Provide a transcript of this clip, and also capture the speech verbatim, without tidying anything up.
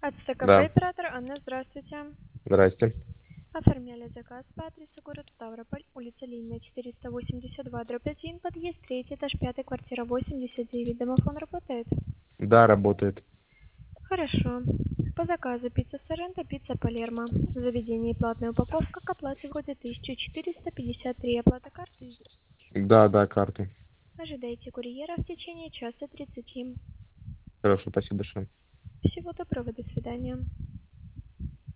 АЦТКП Да. оператор Анна, здравствуйте. Здрасте. Оформляли заказ по адресу город Ставрополь, улица Ленина, четыреста восемьдесят два, дробь один, подъезд третий, этаж пятый, квартира восемьдесят девять. Домофон работает? Да, работает. Хорошо. По заказу пицца Соренто, пицца Палермо. В заведении платная упаковка, к оплате входит тысяча четыреста пятьдесят три. Оплата картой. Да, да, карту. Ожидайте курьера в течение часа тридцати. Хорошо, спасибо большое. Всего доброго, до свидания.